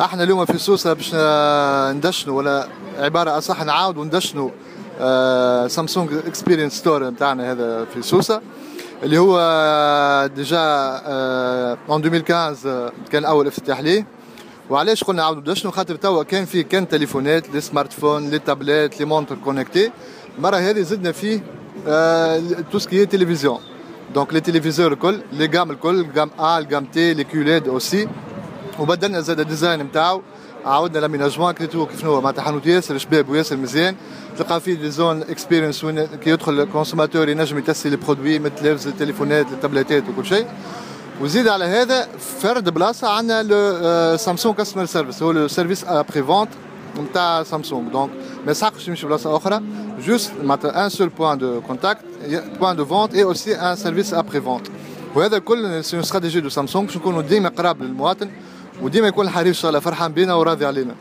احنا اليوم في سوسه باش ندشنوا، ولا عباره اصح نعاودوا ندشنوا سامسونج اكسبيرينس ستور نتاعنا هذا في سوسه، اللي هو ديجا اون 2015 كان اول افتتاح ليه. وعلاش قلنا نعاودوا ندشنوا؟ خاطر توا كان تليفونات، لي سمارت فون، لي تابلات، لي مونتر كونيكتي. المره هذه زدنا فيه تو سكي تلفزيون. دونك لي تلفزيور الكل، لي جام الكل، جام ا، الجام تي، لي كيولاد اوسي. وبدلنا زاد الديزاين نتاعو، عاودنا لاميناجمون كريتو كيف هو معناتها حانوت ياسر شباب وياسر مزيان. تلقى فيه دي زون اكسبيرينس وين كي يدخل الكونسوماتور ينجم يتسي لي برودوي مثل التليفونات، التابلتات وكل شيء. وزيد على هذا فرد بلاصه عندنا لو سامسونج كاستمر سيرفيس، هو لو سيرفيس ابري فونت نتاع سامسونج. دونك ما يسحقش يمشي بلاصه اخرى، جوست معناتها ان سول بوان دو كونتاكت، بوان دو فونت اي اوسي ان سيرفيس ابري فونت. وهذا كل سي استراتيجي دو سامسونج باش نكونوا ديما قراب للمواطن، وديما يكون الحريص ان شاء الله فرحان بينا وراضي علينا.